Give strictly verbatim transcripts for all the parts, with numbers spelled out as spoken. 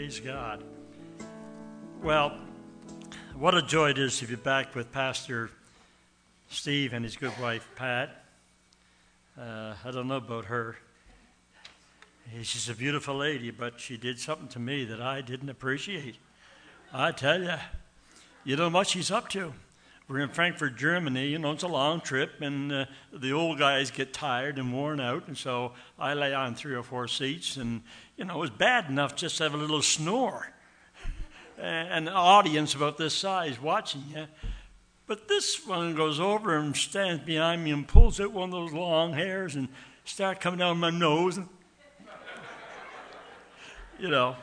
Praise God. Well, what a joy it is to be back with Pastor Steve and his good wife, Pat. Uh, I don't know about her. She's a beautiful lady, but she did something to me that I didn't appreciate. I tell you, you know what she's up to. We're in Frankfurt, Germany. You know, it's a long trip, and uh, the old guys get tired and worn out, and so I lay on three or four seats, and, you know, it was bad enough just to have a little snore and an audience about this size watching you. But this one goes over and stands behind me and pulls out one of those long hairs and starts coming down my nose. And, you know,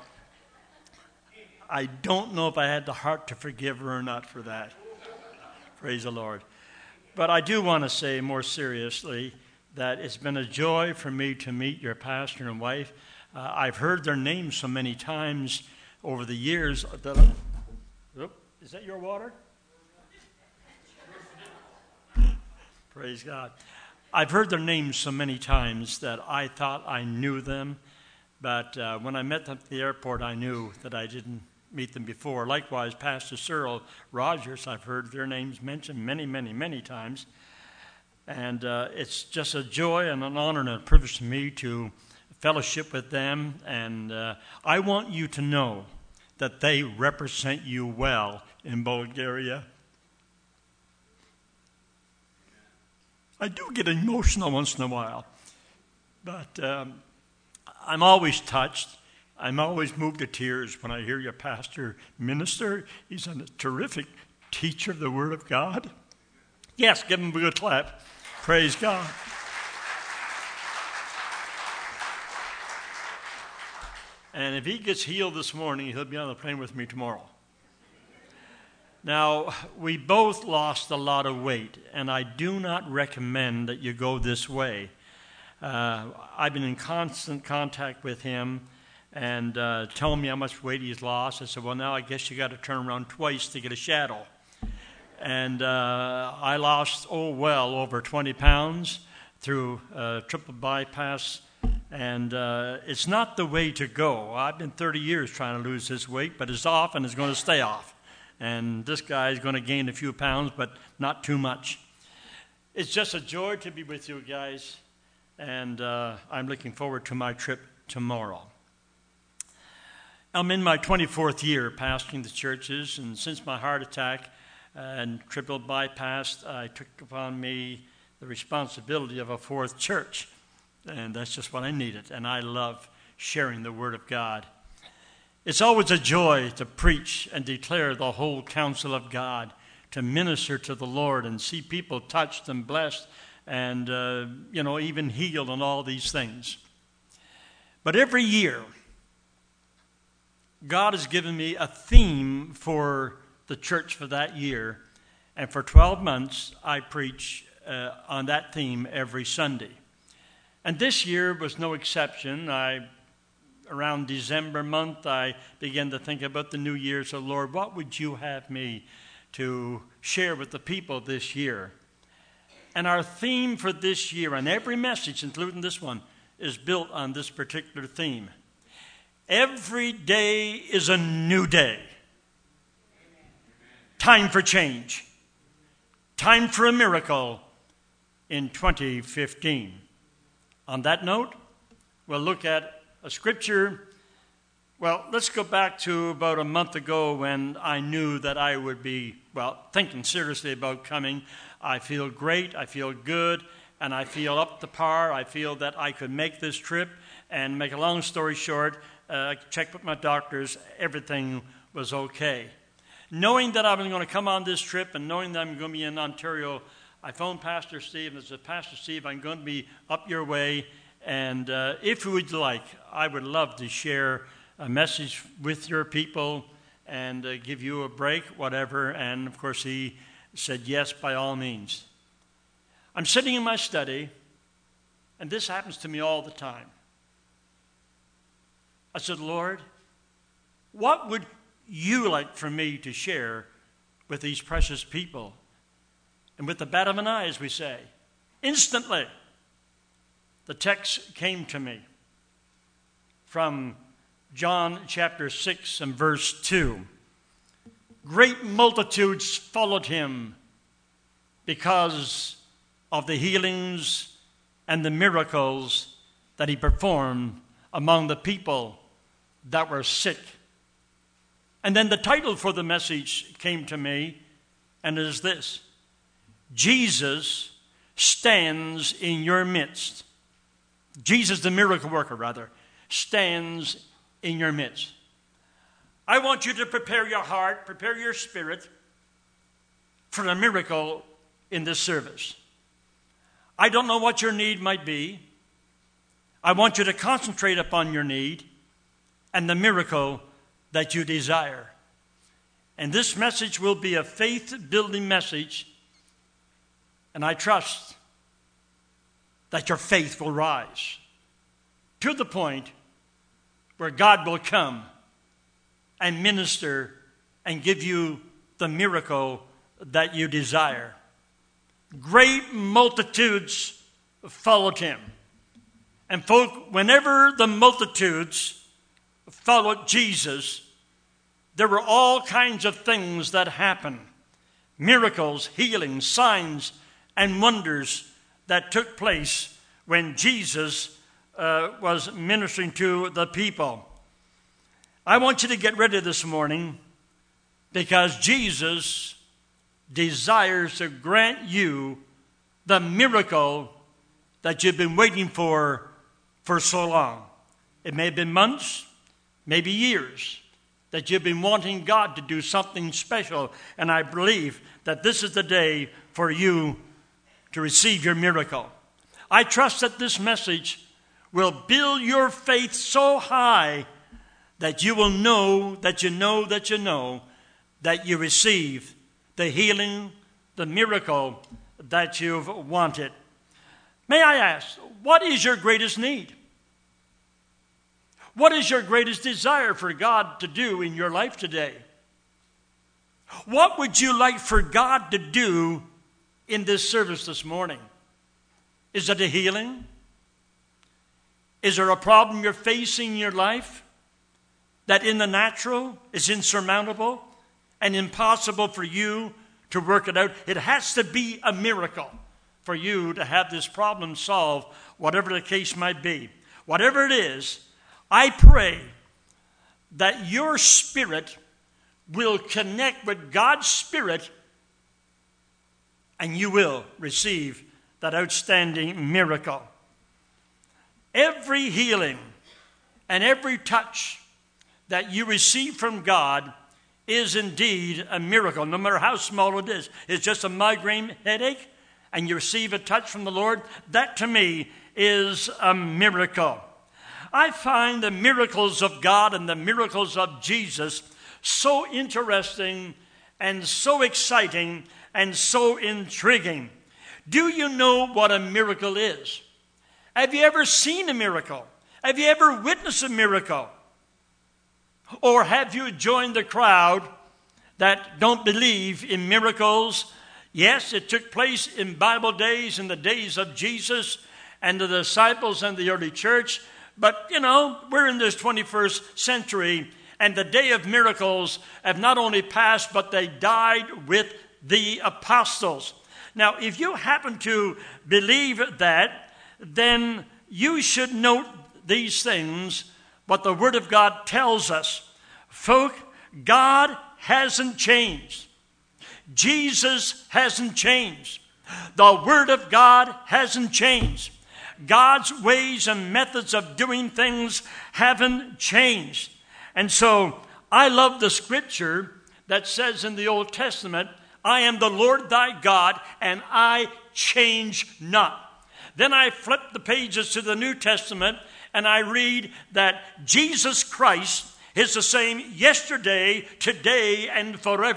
I don't know if I had the heart to forgive her or not for that. Praise the Lord. But I do want to say more seriously that it's been a joy for me to meet your pastor and wife. Uh, I've heard their names so many times over the years. That I, oh, is that your water? Praise God. I've heard their names so many times that I thought I knew them. But uh, when I met them at the airport, I knew that I didn't meet them before. Likewise, Pastor Cyril Rogers, I've heard their names mentioned many, many, many times. And uh, it's just a joy and an honor and a privilege to me to fellowship with them. And uh, I want you to know that they represent you well in Bulgaria. I do get emotional once in a while, but um, I'm always touched. I'm always moved to tears when I hear your pastor minister. He's a terrific teacher of the Word of God. Yes, give him a good clap. Praise God. And if he gets healed this morning, he'll be on the plane with me tomorrow. Now, we both lost a lot of weight, and I do not recommend that you go this way. Uh, I've been in constant contact with him and uh, telling me how much weight he's lost. I said, well, now I guess you got to turn around twice to get a shadow. And uh, I lost, oh, well, over twenty pounds through uh, triple bypass. And uh, it's not the way to go. I've been thirty years trying to lose this weight, but it's off and it's going to stay off. And this guy is going to gain a few pounds, but not too much. It's just a joy to be with you guys. And uh, I'm looking forward to my trip tomorrow. I'm in my twenty-fourth year pastoring the churches, and since my heart attack and triple bypass, I took upon me the responsibility of a fourth church, and that's just what I needed, and I love sharing the Word of God. It's always a joy to preach and declare the whole counsel of God, to minister to the Lord and see people touched and blessed and, uh, you know, even healed and all these things. But every year, God has given me a theme for the church for that year, and for twelve months I preach uh, on that theme every Sunday. And this year was no exception. I, around December month, I began to think about the new year. So, Lord, what would you have me to share with the people this year? And our theme for this year, and every message, including this one, is built on this particular theme. Every day is a new day. Time for change. Time for a miracle in twenty fifteen. On that note, we'll look at a scripture. Well, let's go back to about a month ago when I knew that I would be, well, thinking seriously about coming. I feel great, I feel good, and I feel up to par. I feel that I could make this trip. And make a long story short, uh, checked with my doctors, everything was okay. Knowing that I was going to come on this trip and knowing that I'm going to be in Ontario, I phoned Pastor Steve and said, Pastor Steve, I'm going to be up your way, and uh, if you would like, I would love to share a message with your people and uh, give you a break, whatever. And, of course, he said, yes, by all means. I'm sitting in my study, and this happens to me all the time. I said, Lord, what would you like for me to share with these precious people? And with the bat of an eye, as we say, instantly, the text came to me from John chapter six and verse two. Great multitudes followed him because of the healings and the miracles that he performed among the people that were sick. And then the title for the message came to me, and it is this: Jesus stands in your midst. Jesus, the miracle worker, rather, stands in your midst. I want you to prepare your heart, prepare your spirit for a miracle in this service. I don't know what your need might be. I want you to concentrate upon your need and the miracle that you desire. And this message will be a faith-building message, and I trust that your faith will rise to the point where God will come and minister and give you the miracle that you desire. Great multitudes followed him. And folk, whenever the multitudes followed Jesus, there were all kinds of things that happened. Miracles, healings, signs, and wonders that took place when Jesus uh, was ministering to the people. I want you to get ready this morning, because Jesus desires to grant you the miracle that you've been waiting for for so long. It may have been months, maybe years, that you've been wanting God to do something special, and I believe that this is the day for you to receive your miracle. I trust that this message will build your faith so high that you will know, that you know, that you know, that you receive the healing, the miracle that you've wanted. May I ask, what is your greatest need? What is your greatest desire for God to do in your life today? What would you like for God to do in this service this morning? Is it a healing? Is there a problem you're facing in your life that in the natural is insurmountable and impossible for you to work it out? It has to be a miracle for you to have this problem solved, whatever the case might be. Whatever it is, I pray that your spirit will connect with God's Spirit, and you will receive that outstanding miracle. Every healing and every touch that you receive from God is indeed a miracle, no matter how small it is. It's just a migraine headache, and you receive a touch from the Lord. That, to me, is a miracle. I find the miracles of God and the miracles of Jesus so interesting and so exciting and so intriguing. Do you know what a miracle is? Have you ever seen a miracle? Have you ever witnessed a miracle? Or have you joined the crowd that don't believe in miracles? Yes, it took place in Bible days, in the days of Jesus and the disciples and the early church. But, you know, we're in this twenty-first century, and the day of miracles have not only passed, but they died with the apostles. Now, if you happen to believe that, then you should note these things, what the Word of God tells us. Folk, God hasn't changed. Jesus hasn't changed. The Word of God hasn't changed. God's ways and methods of doing things haven't changed. And so I love the scripture that says in the Old Testament, I am the Lord thy God, and I change not. Then I flip the pages to the New Testament, and I read that Jesus Christ is the same yesterday, today, and forever.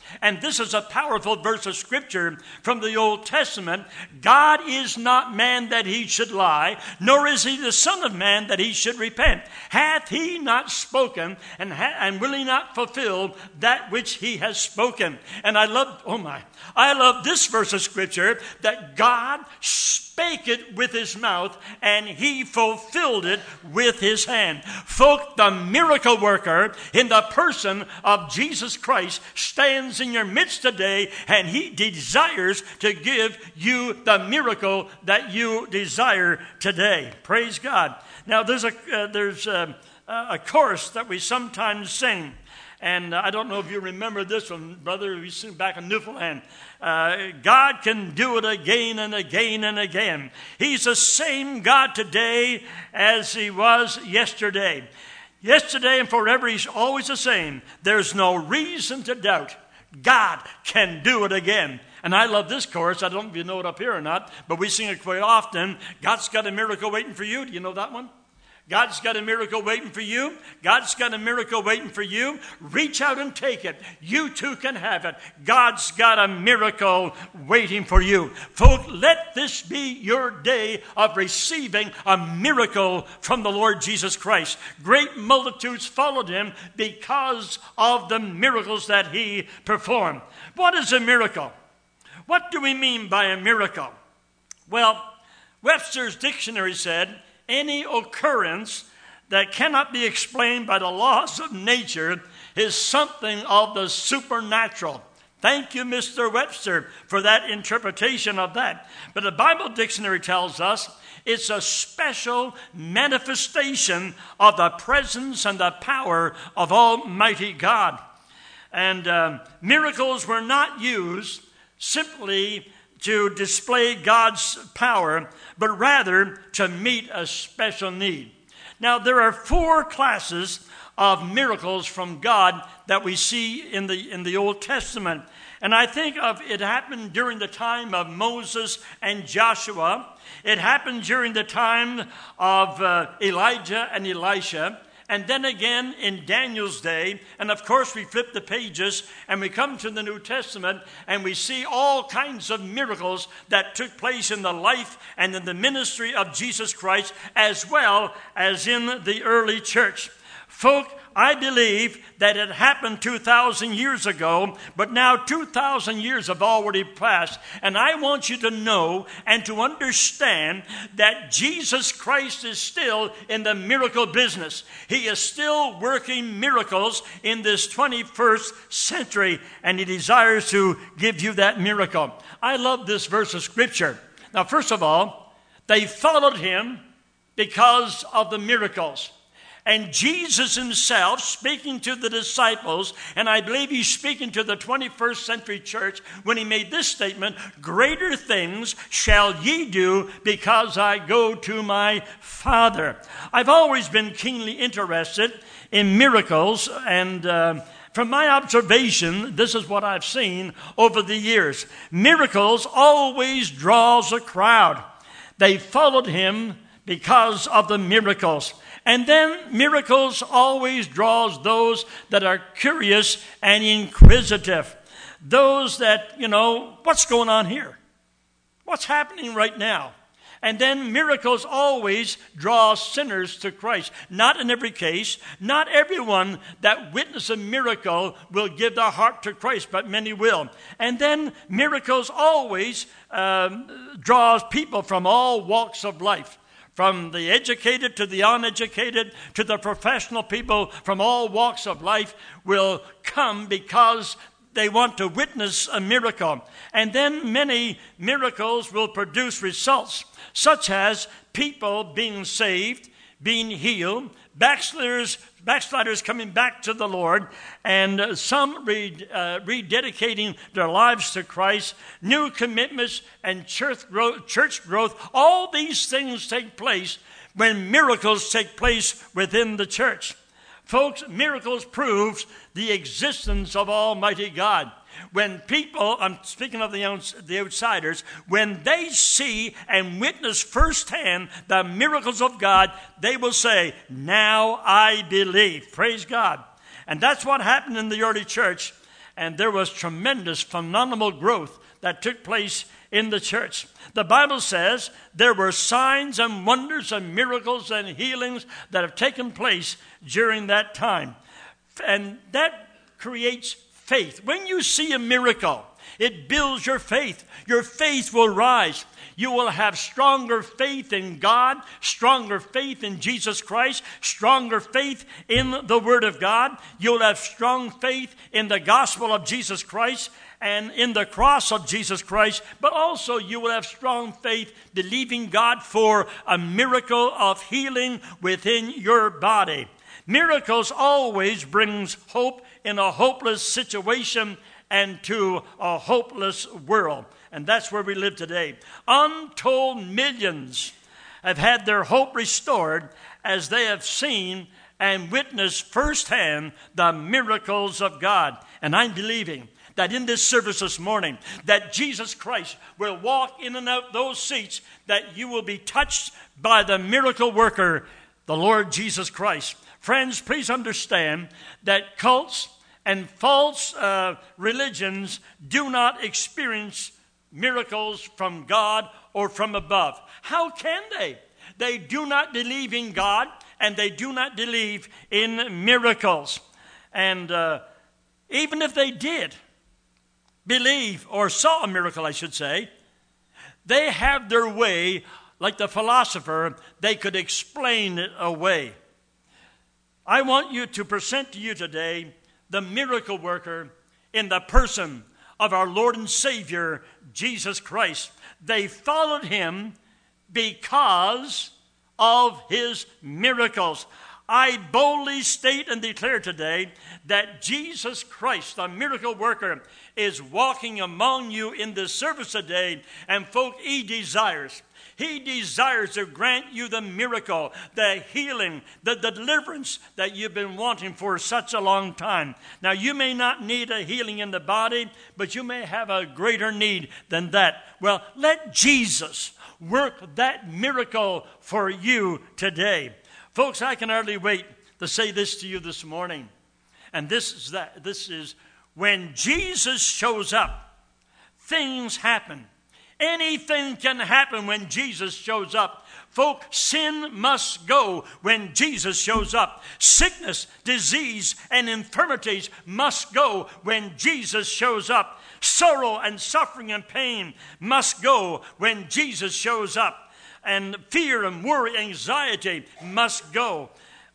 And this is a powerful verse of Scripture from the Old Testament. God is not man that he should lie, nor is he the Son of man that he should repent. Hath he not spoken, and, ha- and will he not fulfill that which he has spoken? And I love, oh my, I love this verse of Scripture, that God spake it with his mouth, and he fulfilled it with his hand. Folk, the miracle worker in the person of Jesus Christ stands in your midst today, and he desires to give you the miracle that you desire today. Praise God. Now, there's a uh, there's a, a chorus that we sometimes sing. And I don't know if you remember this one, brother. We sing back in Newfoundland. Uh, God can do it again and again and again. He's the same God today as he was yesterday. Yesterday and forever, he's always the same. There's no reason to doubt. God can do it again. And I love this chorus. I don't know if you know it up here or not, but we sing it quite often. God's got a miracle waiting for you. Do you know that one? God's got a miracle waiting for you. God's got a miracle waiting for you. Reach out and take it. You too can have it. God's got a miracle waiting for you. Folks, let this be your day of receiving a miracle from the Lord Jesus Christ. Great multitudes followed him because of the miracles that he performed. What is a miracle? What do we mean by a miracle? Well, Webster's dictionary said, any occurrence that cannot be explained by the laws of nature is something of the supernatural. Thank you, Mister Webster, for that interpretation of that. But the Bible dictionary tells us it's a special manifestation of the presence and the power of Almighty God. And um, miracles were not used simply to display God's power, but rather to meet a special need. Now, there are four classes of miracles from God that we see in the in the Old Testament. And I think of it happened during the time of Moses and Joshua. It happened during the time of uh, Elijah and Elisha. And then again in Daniel's day, and of course we flip the pages and we come to the New Testament and we see all kinds of miracles that took place in the life and in the ministry of Jesus Christ, as well as in the early church. Folk, I believe that it happened two thousand years ago, but now two thousand years have already passed. And I want you to know and to understand that Jesus Christ is still in the miracle business. He is still working miracles in this twenty-first century, and he desires to give you that miracle. I love this verse of Scripture. Now, first of all, they followed him because of the miracles. And Jesus himself, speaking to the disciples, and I believe he's speaking to the twenty-first century church when he made this statement, greater things shall ye do because I go to my Father. I've always been keenly interested in miracles, and uh, from my observation, this is what I've seen over the years. Miracles always draws a crowd. They followed him because of the miracles. And then miracles always draws those that are curious and inquisitive. Those that, you know, what's going on here? What's happening right now? And then miracles always draw sinners to Christ. Not in every case. Not everyone that witness a miracle will give their heart to Christ, but many will. And then miracles always um, draws people from all walks of life. From the educated to the uneducated to the professional people from all walks of life will come because they want to witness a miracle. And then many miracles will produce results, such as people being saved, being healed, backsliders, backsliders coming back to the Lord, and some re, uh, rededicating their lives to Christ, new commitments and church growth, church growth. All these things take place when miracles take place within the church. Folks, miracles proves the existence of Almighty God. When people, I'm speaking of the, outs, the outsiders, when they see and witness firsthand the miracles of God, they will say, now I believe. Praise God. And that's what happened in the early church. And there was tremendous, phenomenal growth that took place in the church. The Bible says there were signs and wonders and miracles and healings that have taken place during that time. And that creates faith. When you see a miracle, it builds your faith. Your faith will rise. You will have stronger faith in God, stronger faith in Jesus Christ, stronger faith in the Word of God. You'll have strong faith in the gospel of Jesus Christ and in the cross of Jesus Christ. But also you will have strong faith believing God for a miracle of healing within your body. Miracles always brings hope in a hopeless situation and to a hopeless world. And that's where we live today. Untold millions have had their hope restored as they have seen and witnessed firsthand the miracles of God. And I'm believing that in this service this morning, that Jesus Christ will walk in and out those seats, that you will be touched by the miracle worker, the Lord Jesus Christ. Friends, please understand that cults and false uh, religions do not experience miracles from God or from above. How can they? They do not believe in God, and they do not believe in miracles. And uh, even if they did believe or saw a miracle, I should say, they have their way, like the philosopher, they could explain it away. I want you to present to you today the miracle worker in the person of our Lord and Savior, Jesus Christ. They followed him because of his miracles. I boldly state and declare today that Jesus Christ, the miracle worker, is walking among you in this service today. And folk, he desires He desires to grant you the miracle, the healing, the deliverance that you've been wanting for such a long time. Now, you may not need a healing in the body, but you may have a greater need than that. Well, let Jesus work that miracle for you today. Folks, I can hardly wait to say this to you this morning. And this is that. This is when Jesus shows up, things happen. Anything can happen when Jesus shows up. Folk, sin must go when Jesus shows up. Sickness, disease, and infirmities must go when Jesus shows up. Sorrow and suffering and pain must go when Jesus shows up. And fear and worry, anxiety must go.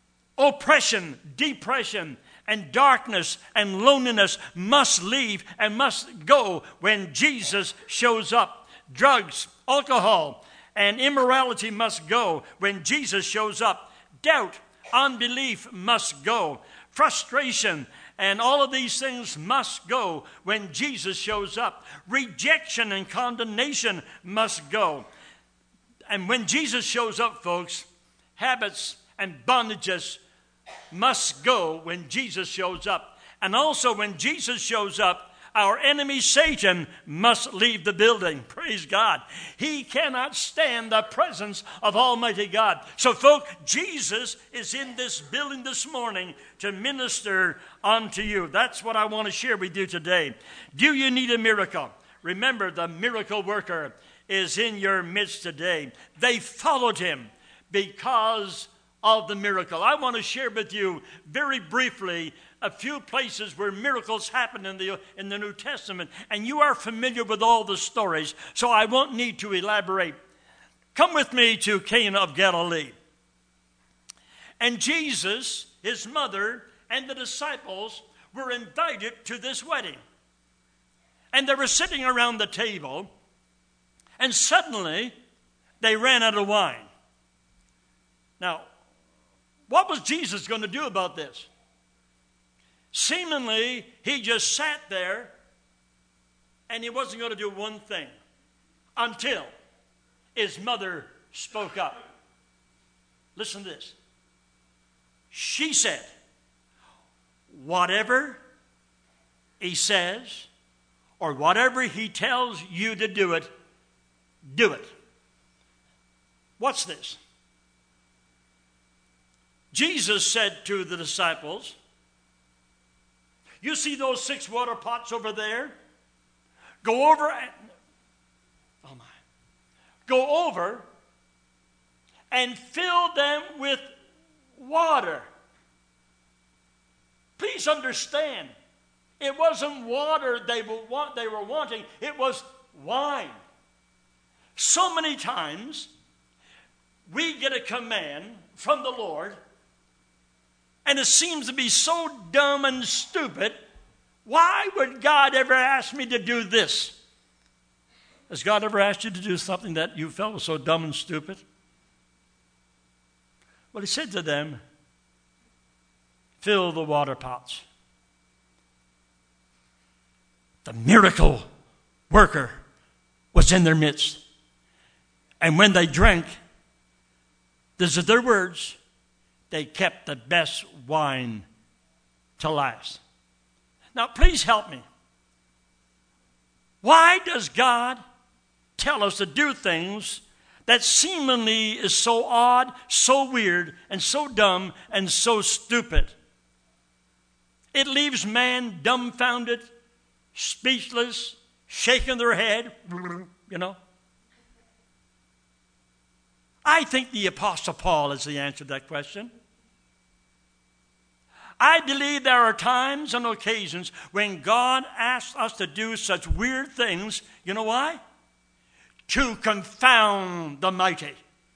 Oppression, depression, and darkness and loneliness must leave and must go when Jesus shows up. Drugs, alcohol, and immorality must go when Jesus shows up. Doubt, unbelief must go. Frustration and all of these things must go when Jesus shows up. Rejection and condemnation must go. And when Jesus shows up, folks, habits and bondages must go when Jesus shows up. And also when Jesus shows up, our enemy Satan must leave the building. Praise God. He cannot stand the presence of Almighty God. So, folk, Jesus is in this building this morning to minister unto you. That's what I want to share with you today. Do you need a miracle? Remember, the miracle worker is in your midst today. They followed him because of the miracle. I want to share with you very briefly a few places where miracles happen in the, in the New Testament, and you are familiar with all the stories, so I won't need to elaborate. Come with me to Cana of Galilee. And Jesus, his mother, and the disciples were invited to this wedding. And they were sitting around the table, and suddenly they ran out of wine. Now, what was Jesus going to do about this? Seemingly, he just sat there and he wasn't going to do one thing until his mother spoke up. Listen to this. She said, whatever he says or whatever he tells you to do it, do it. What's this? Jesus said to the disciples, You see those six water pots over there? Go over and, oh my, go over and fill them with water. Please understand, it wasn't water they were, want, they were wanting, it was wine. So many times, we get a command from the Lord, and it seems to be so dumb and stupid. Why would God ever ask me to do this? Has God ever asked you to do something that you felt was so dumb and stupid? Well, he said to them, fill the water pots. The miracle worker was in their midst. And when they drank, these are their words, they kept the best wine to last. Now, please help me. Why does God tell us to do things that seemingly is so odd, so weird, and so dumb, and so stupid? It leaves man dumbfounded, speechless, shaking their head, you know. I think the Apostle Paul is the answer to that question. I believe there are times and occasions when God asks us to do such weird things. You know why? To confound the mighty.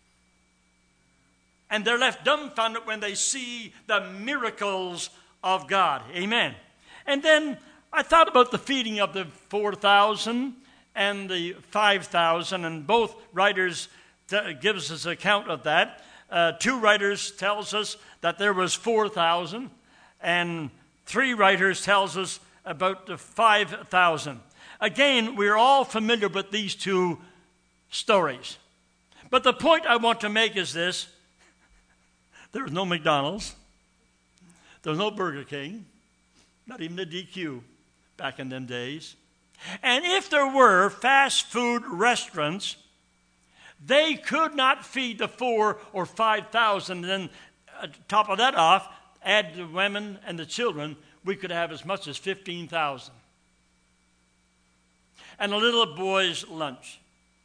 And they're left dumbfounded when they see the miracles of God. Amen. And then I thought about the feeding of the four thousand and the five thousand, and both writers t- gives us account of that. Uh, two writers tells us that there was four thousand, and three writers tells us about the five thousand. Again, we're all familiar with these two stories. But the point I want to make is this. There was no McDonald's. There was no Burger King. Not even the D Q back in them days. And if there were fast food restaurants, they could not feed the four or five thousand. And then, uh, top of that off, add the women and the children, we could have as much as fifteen thousand. And a little boy's lunch.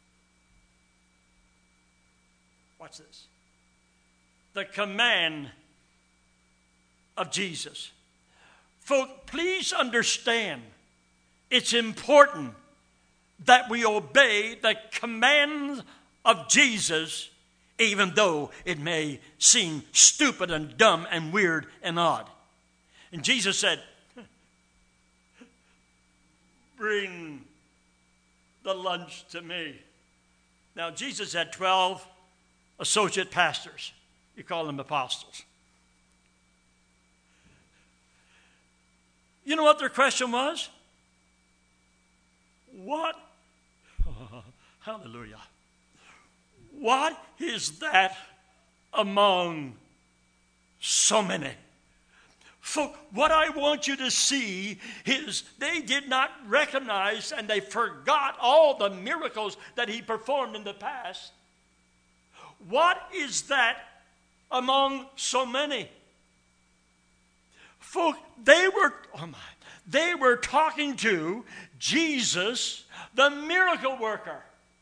Watch this. The command of Jesus. Folks, please understand, it's important that we obey the commands of Jesus, even though it may seem stupid and dumb and weird and odd. And Jesus said, bring the lunch to me. Now, Jesus had twelve associate pastors. You call them apostles. You know what their question was? What? Oh, hallelujah. What is that among so many? So what I want you to see is they did not recognize and they forgot all the miracles that he performed in the past. What is that among so many? Folks, they were, oh my, they were talking to Jesus, the miracle worker.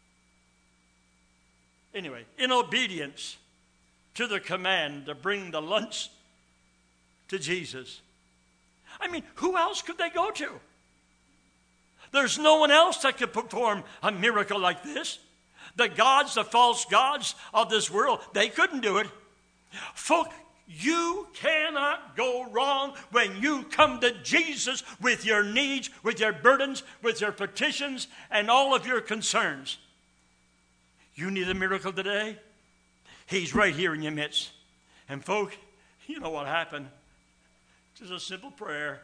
Anyway, in obedience to the command to bring the lunch to Jesus. I mean, who else could they go to? There's no one else that could perform a miracle like this. The gods, the false gods of this world, they couldn't do it. Folks, you cannot go wrong when you come to Jesus with your needs, with your burdens, with your petitions, and all of your concerns. You need a miracle today? He's right here in your midst. And folks, you know what happened? Just a simple prayer.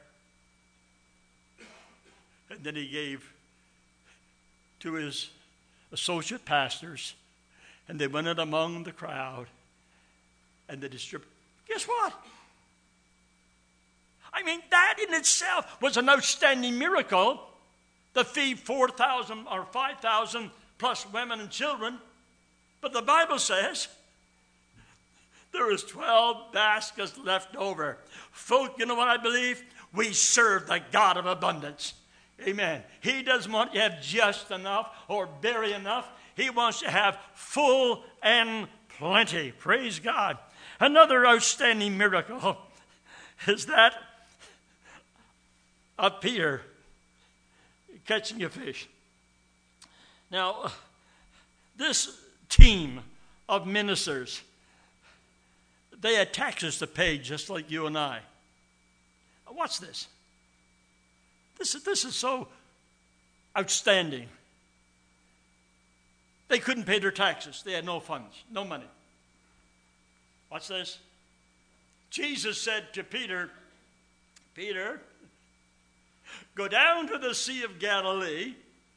And then he gave to his associate pastors, and they went out among the crowd, and they distributed. Guess what? I mean, that in itself was an outstanding miracle to feed four thousand or five thousand plus women and children. But the Bible says there there was twelve baskets left over. Folk, you know what I believe? We serve the God of abundance. Amen. He doesn't want you to have just enough or barely enough. He wants to have full and plenty. Praise God. Another outstanding miracle is that of Peter catching a fish. Now, this team of ministers, they had taxes to pay just like you and I. Watch this. This is, this is so outstanding. They couldn't pay their taxes. They had no funds, no money. Watch this. Jesus said to Peter, Peter, go down to the Sea of Galilee.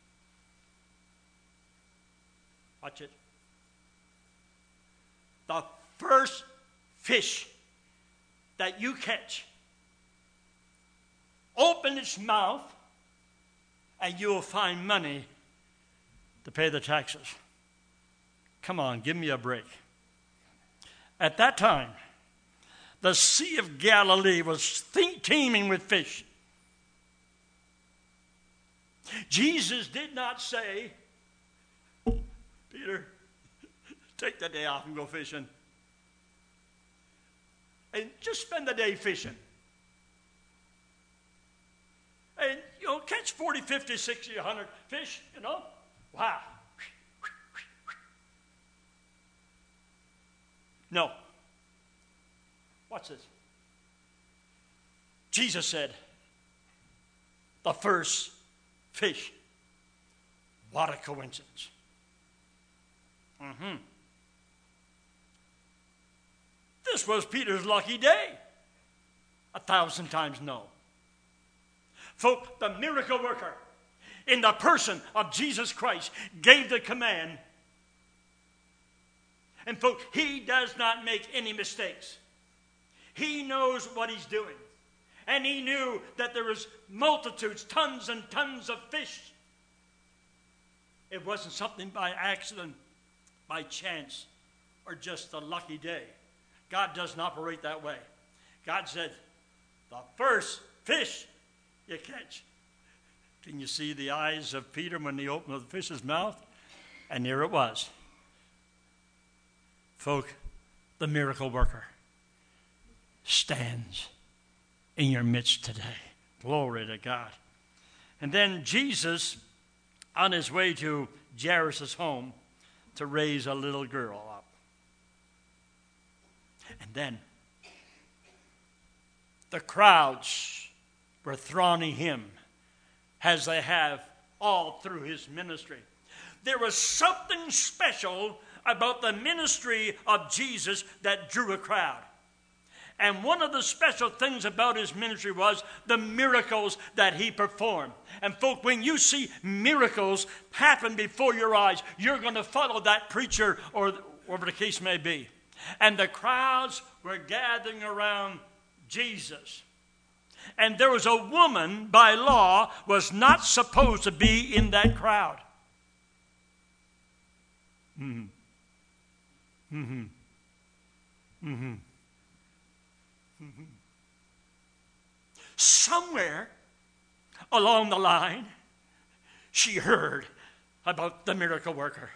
Watch it. The first fish that you catch, open its mouth, and you will find money to pay the taxes. Come on, give me a break. At that time, the Sea of Galilee was teeming with fish. Jesus did not say, Peter, take the day off and go fishing. And just spend the day fishing. And, you know, catch forty, fifty, sixty, one hundred fish, you know. Wow. No. Watch this. Jesus said, the first fish. What a coincidence. Mm-hmm. This was Peter's lucky day. A thousand times no. Folk, the miracle worker in the person of Jesus Christ gave the command. And folk, he does not make any mistakes. He knows what he's doing. And he knew that there was multitudes, tons and tons of fish. It wasn't something by accident, by chance, or just a lucky day. God doesn't operate that way. God said, the first fish you catch. Can you see the eyes of Peter when he opened the fish's mouth? And there it was. Folk, the miracle worker stands in your midst today. Glory to God. And then Jesus, on his way to Jairus' home to raise a little girl up. And then the crowds were thronging him as they have all through his ministry. There was something special about the ministry of Jesus that drew a crowd. And one of the special things about his ministry was the miracles that he performed. And folk, when you see miracles happen before your eyes, you're going to follow that preacher or whatever the case may be. And the crowds were gathering around Jesus. And there was a woman, by law, was not supposed to be in that crowd. Mm-hmm. Mm-hmm. Mm-hmm. Mm-hmm. Somewhere along the line, she heard about the miracle worker.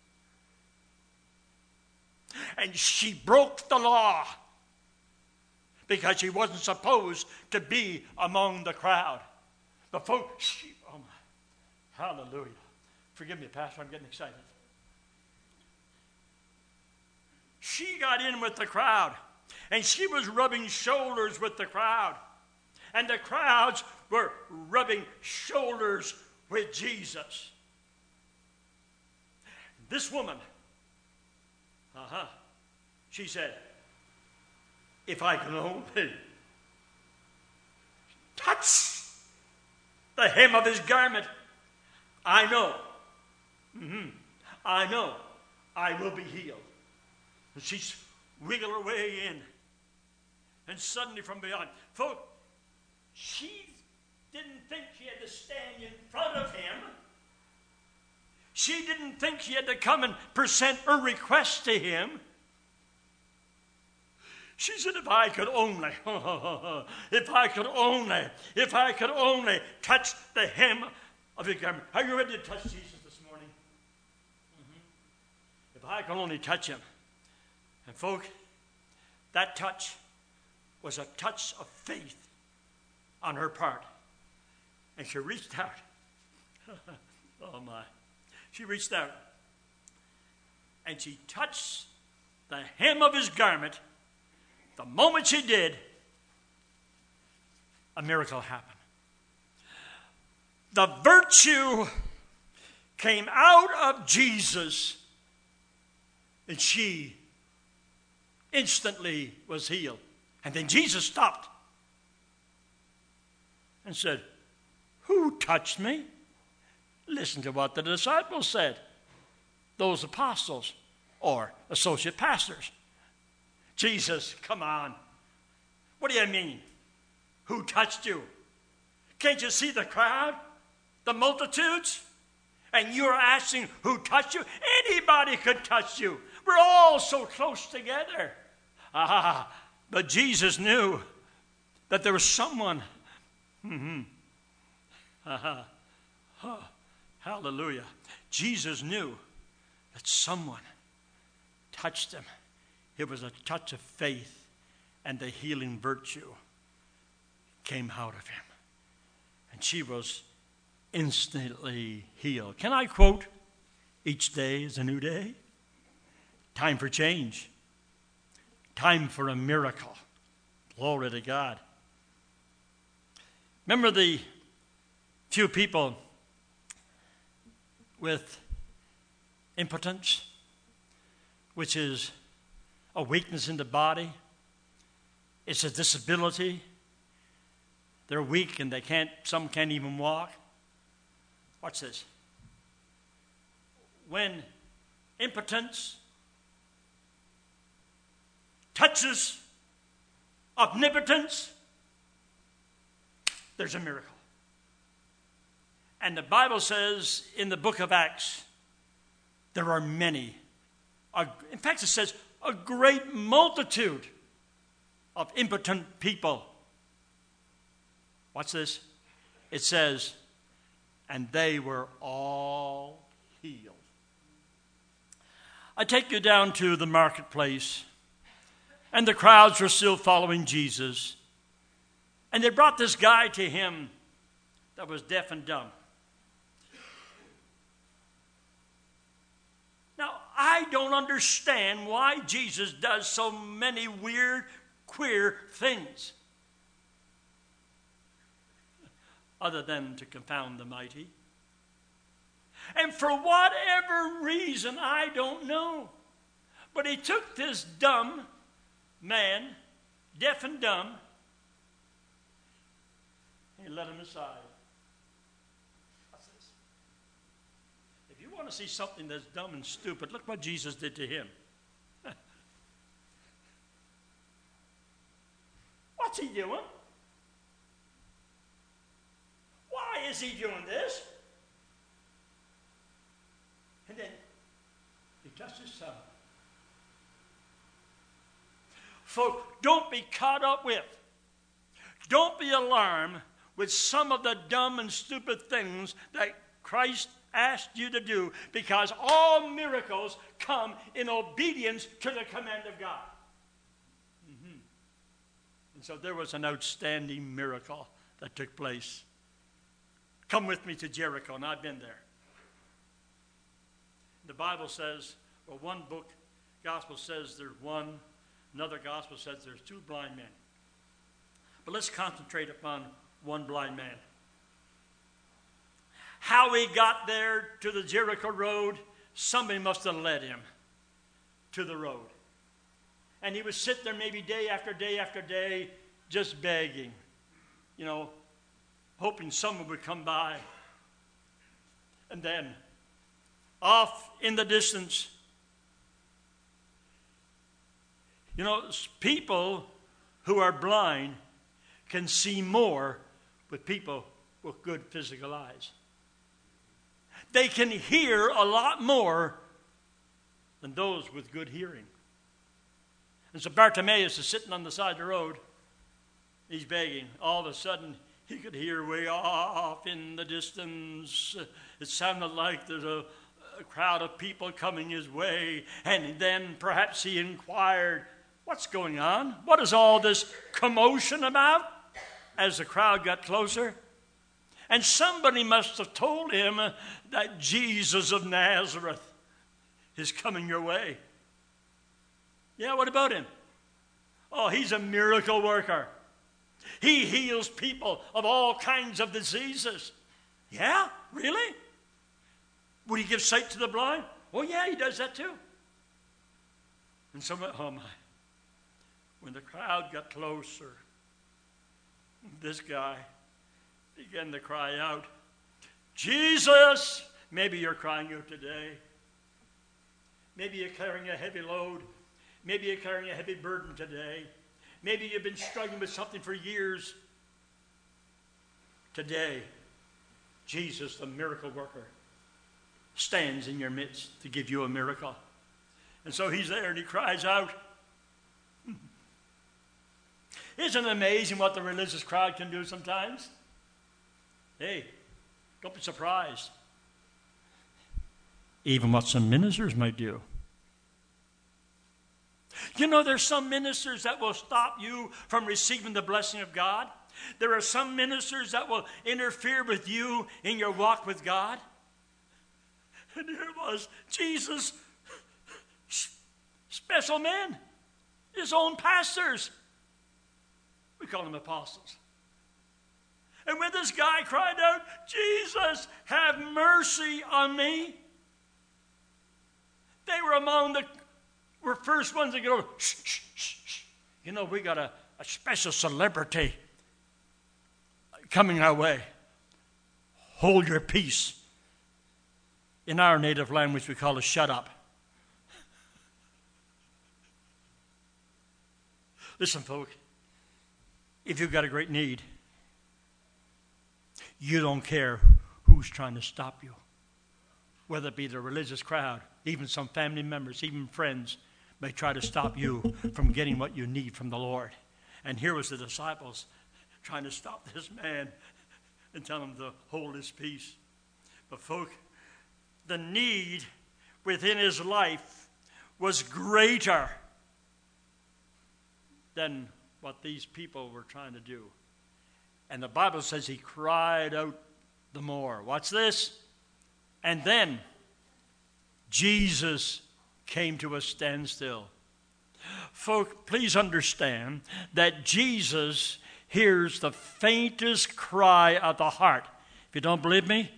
And she broke the law because she wasn't supposed to be among the crowd. But folks, she, oh my, hallelujah. Forgive me, Pastor, I'm getting excited. She got in with the crowd, and she was rubbing shoulders with the crowd. And the crowds were rubbing shoulders with Jesus. This woman, uh-huh, she said, if I can only touch the hem of his garment, I know, mm-hmm, I know I will be healed. And she's wiggled her way in. And suddenly from beyond, folks, she didn't think she had to stand in front of him. She didn't think she had to come and present her request to him. She said, if I could only, if I could only, if I could only touch the hem of his garment. Are you ready to touch Jesus this morning? Mm-hmm. If I could only touch him. And folk, that touch was a touch of faith on her part. And she reached out. Oh my. She reached out. And she touched the hem of his garment. The moment she did, a miracle happened. The virtue came out of Jesus, and she instantly was healed. And then Jesus stopped and said, who touched me? Listen to what the disciples said, those apostles or associate pastors. Jesus, come on. What do you mean? Who touched you? Can't you see the crowd? The multitudes? And you're asking who touched you? Anybody could touch you. We're all so close together. Ah, but Jesus knew that there was someone. Mm-hmm. Ah, oh, hallelujah. Jesus knew that someone touched him. It was a touch of faith, and the healing virtue came out of him. And she was instantly healed. Can I quote, each day is a new day? Time for change. Time for a miracle. Glory to God. Remember the few people with impotence, which is a weakness in the body. It's a disability. They're weak and they can't, some can't even walk. Watch this. When impotence touches omnipotence, there's a miracle. And the Bible says in the book of Acts, there are many. In fact, it says a great multitude of impotent people. Watch this. It says, and they were all healed. I take you down to the marketplace, and the crowds were still following Jesus. And they brought this guy to him that was deaf and dumb. Now, I don't understand why Jesus does so many weird, queer things other than to confound the mighty. And for whatever reason, I don't know. But he took this dumb man, deaf and dumb, and he led him aside. What's this? If you want to see something that's dumb and stupid, look what Jesus did to him. What's he doing? Why is he doing this? And then he touched his son. Folks, don't be caught up with, don't be alarmed with some of the dumb and stupid things that Christ asked you to do, because all miracles come in obedience to the command of God. Mm-hmm. And so there was an outstanding miracle that took place. Come with me to Jericho, and I've been there. The Bible says, well, one book, gospel says there's one, another gospel says there's two blind men. But let's concentrate upon one blind man. How he got there to the Jericho road, somebody must have led him to the road. And he would sit there maybe day after day after day, just begging, you know, hoping someone would come by. And then, off in the distance, you know, people who are blind can see more with people with good physical eyes. They can hear a lot more than those with good hearing. And so Bartimaeus is sitting on the side of the road. He's begging. All of a sudden, he could hear way off in the distance. It sounded like there's a, a crowd of people coming his way. And then perhaps he inquired, what's going on? What is all this commotion about? As the crowd got closer. And somebody must have told him that Jesus of Nazareth is coming your way. Yeah, what about him? Oh, he's a miracle worker. He heals people of all kinds of diseases. Yeah, really? Would he give sight to the blind? Oh, yeah, he does that too. And so, oh my, when the crowd got closer, this guy began to cry out, Jesus! Maybe you're crying out today. Maybe you're carrying a heavy load. Maybe you're carrying a heavy burden today. Maybe you've been struggling with something for years. Today, Jesus, the miracle worker, stands in your midst to give you a miracle. And so he's there and he cries out. Isn't it amazing what the religious crowd can do sometimes? Hey, don't be surprised. Even what some ministers might do. You know, there's some ministers that will stop you from receiving the blessing of God. There are some ministers that will interfere with you in your walk with God. And here it was, Jesus, special men, his own pastors. We call them apostles. And when this guy cried out, Jesus, have mercy on me, they were among the were first ones to go, shh, shh, shh, shh. You know, we got a, a special celebrity coming our way. Hold your peace. In our native language, we call it shut up. Listen, folks, if you've got a great need, you don't care who's trying to stop you. Whether it be the religious crowd, even some family members, even friends, may try to stop you from getting what you need from the Lord. And here was the disciples trying to stop this man and tell him to hold his peace. But folk, the need within his life was greater than what these people were trying to do. And the Bible says he cried out the more. Watch this. And then Jesus came to a standstill. Folk, please understand that Jesus hears the faintest cry of the heart. If you don't believe me,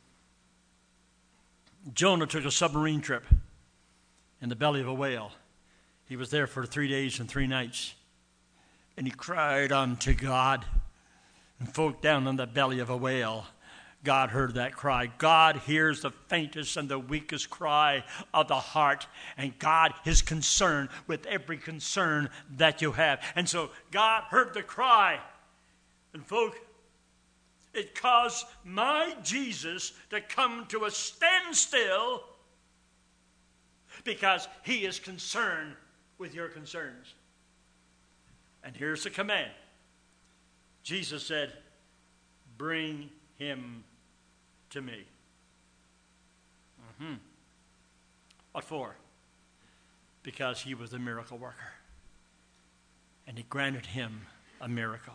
Jonah took a submarine trip in the belly of a whale. He was there for three days and three nights. And he cried unto God. And folk, down in the belly of a whale, God heard that cry. God hears the faintest and the weakest cry of the heart. And God is concerned with every concern that you have. And so God heard the cry. And folk, it caused my Jesus to come to a standstill because he is concerned with your concerns. And here's the command. Jesus said, bring him to me. Mm-hmm. What for? Because he was a miracle worker. And he granted him a miracle.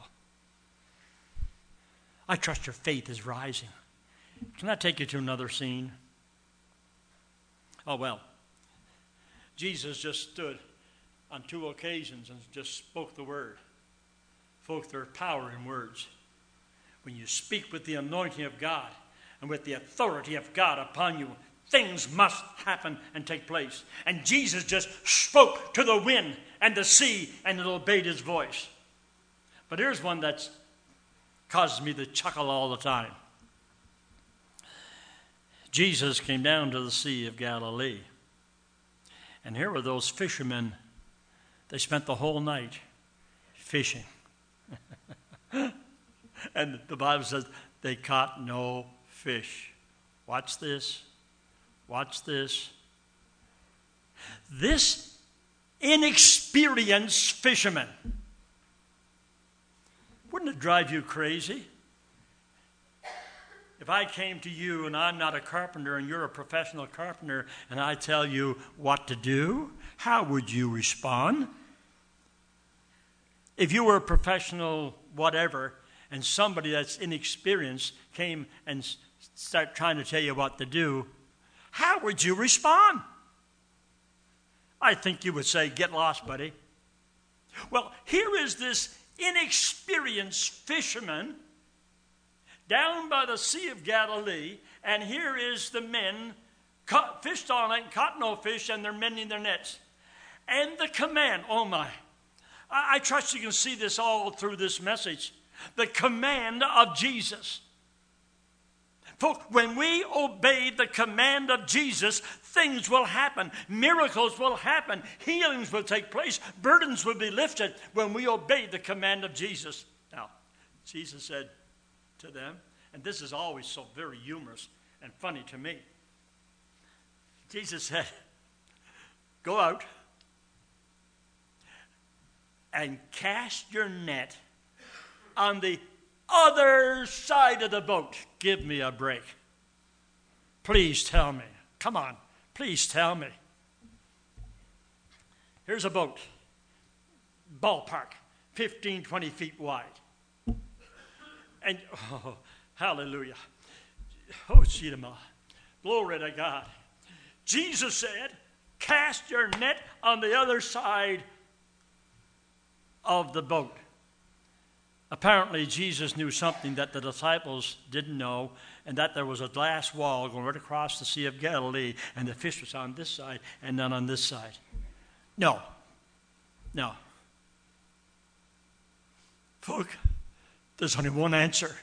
I trust your faith is rising. Can I take you to another scene? Oh, well. Jesus just stood on two occasions and just spoke the word. Folks, there's power in words. When you speak with the anointing of God and with the authority of God upon you, things must happen and take place. And Jesus just spoke to the wind and the sea, and it obeyed his voice. But here's one that causes me to chuckle all the time. Jesus came down to the Sea of Galilee. And here were those fishermen. They spent the whole night fishing. And the Bible says they caught no fish. Watch this. Watch this. This inexperienced fishermen. Wouldn't it drive you crazy if I came to you and I'm not a carpenter and you're a professional carpenter and I tell you what to do? How would you respond? If you were a professional whatever and somebody that's inexperienced came and start trying to tell you what to do, how would you respond? I think you would say, get lost, buddy. Well, here is this inexperienced fisherman down by the Sea of Galilee, and here is the men caught, fished all night, caught no fish, and they're mending their nets. And the command, oh my, I, I trust you can see this all through this message. The command of Jesus. Folks, when we obey the command of Jesus, things will happen. Miracles will happen. Healings will take place. Burdens will be lifted when we obey the command of Jesus. Now, Jesus said to them, and this is always so very humorous and funny to me. Jesus said, go out and cast your net on the other side of the boat. Give me a break. Please tell me. Come on. Please tell me. Here's a boat. Ballpark. fifteen, twenty feet wide. And, oh, hallelujah. Oh, Chidama. Glory to God. Jesus said, cast your net on the other side of the boat. Apparently, Jesus knew something that the disciples didn't know, and that there was a glass wall going right across the Sea of Galilee, and the fish was on this side and none on this side. No. No. Folk, there's only one answer.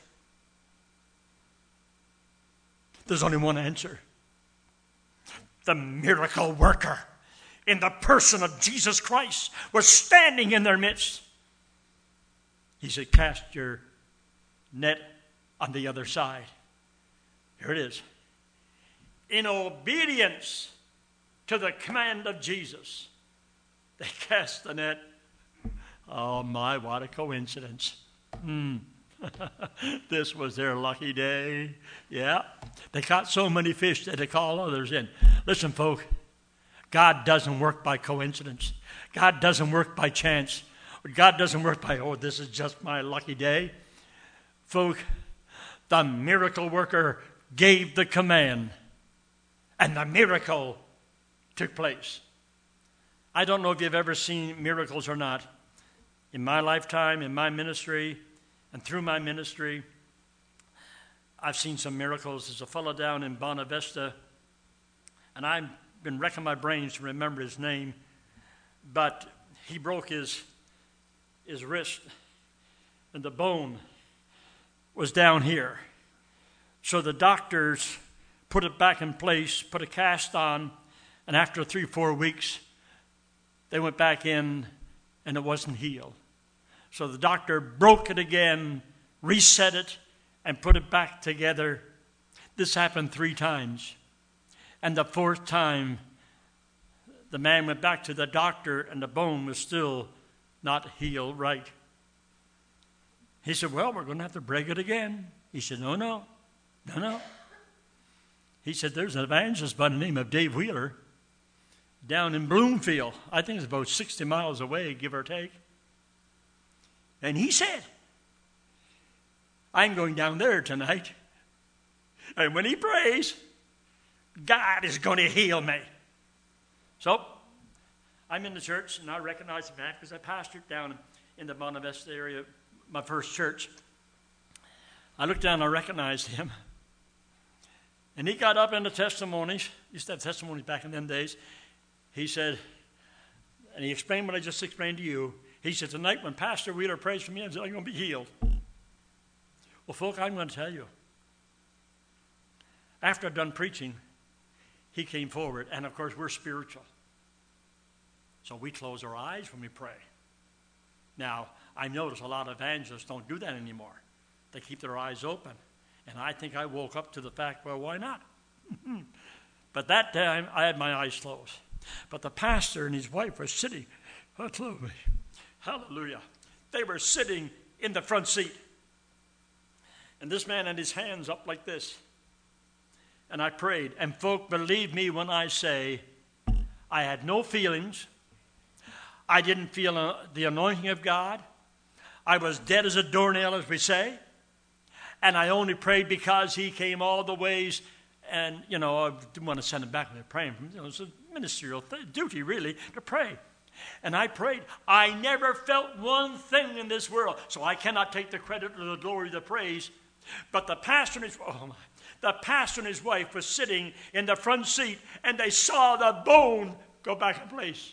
There's only one answer. The miracle worker in the person of Jesus Christ was standing in their midst. He said, cast your net on the other side. Here it is. In obedience to the command of Jesus, they cast the net. Oh my, what a coincidence. Hmm. This was their lucky day. Yeah. They caught so many fish that they called others in. Listen, folk, God doesn't work by coincidence. God doesn't work by chance. God doesn't work by, oh, this is just my lucky day. Folk, the miracle worker gave the command, and the miracle took place. I don't know if you've ever seen miracles or not. In my lifetime, in my ministry, and through my ministry, I've seen some miracles. There's a fellow down in Bonavista, and I've been wrecking my brains to remember his name, but he broke his his wrist, and the bone was down here. So the doctors put it back in place, put a cast on, and after three, four weeks, they went back in, and it wasn't healed. So the doctor broke it again, reset it, and put it back together. This happened three times. And the fourth time, the man went back to the doctor, and the bone was still not healed right. He said, well, we're going to have to break it again. He said, no, no, no, no. He said, there's an evangelist by the name of Dave Wheeler down in Bloomfield. I think it's about sixty miles away, give or take. And he said, I'm going down there tonight. And when he prays, God is going to heal me. So, I'm in the church, and I recognize the fact because I pastored down in the Bonavista area, my first church. I looked down and I recognized him. And he got up in the testimonies. Used to have testimonies back in them days. He said, and he explained what I just explained to you. He said, tonight when Pastor Wheeler prays for me, I'm going to be healed. Well, folk, I'm going to tell you. After I'd done preaching, he came forward. And, of course, we're spiritual. So we close our eyes when we pray. Now, I notice a lot of evangelists don't do that anymore. They keep their eyes open. And I think I woke up to the fact, well, why not? But that time, I had my eyes closed. But the pastor and his wife were sitting, hallelujah, hallelujah. They were sitting in the front seat. And this man had his hands up like this. And I prayed. And folk, believe me when I say, I had no feelings. I didn't feel uh, the anointing of God. I was dead as a doornail, as we say. And I only prayed because he came all the ways. And, you know, I didn't want to send him back when they were praying. You know, it's a ministerial th- duty, really, to pray. And I prayed. I never felt one thing in this world. So I cannot take the credit or the glory, the praise. But the pastor and his, oh my, the pastor and his wife were sitting in the front seat, and they saw the bone go back in place.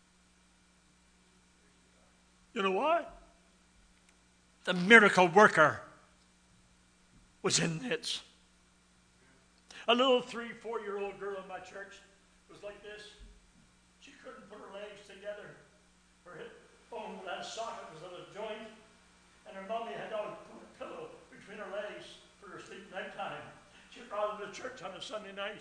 You know why? The miracle worker was in the midst. A little three, four-year-old girl in my church was like this. She couldn't put her legs together. Her hip bone, that socket was at a joint, and her mommy had always put a pillow between her legs for her sleep nighttime. She brought her to church on a Sunday night.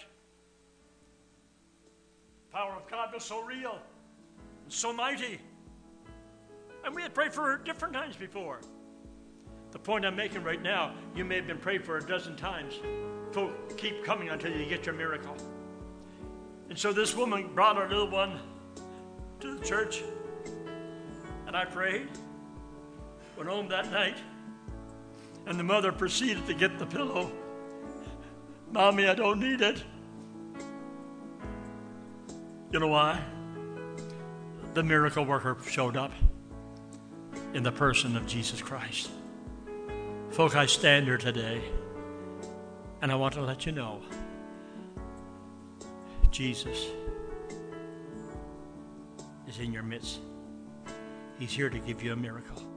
The power of God was so real and so mighty. And we had prayed for her different times before. The point I'm making right now, you may have been prayed for a dozen times. So keep coming until you get your miracle. And so this woman brought her little one to the church. And I prayed. Went home that night. And the mother proceeded to get the pillow. Mommy, I don't need it. You know why? The miracle worker showed up in the person of Jesus Christ. Folk, I stand here today, and I want to let you know, Jesus is in your midst. He's here to give you a miracle.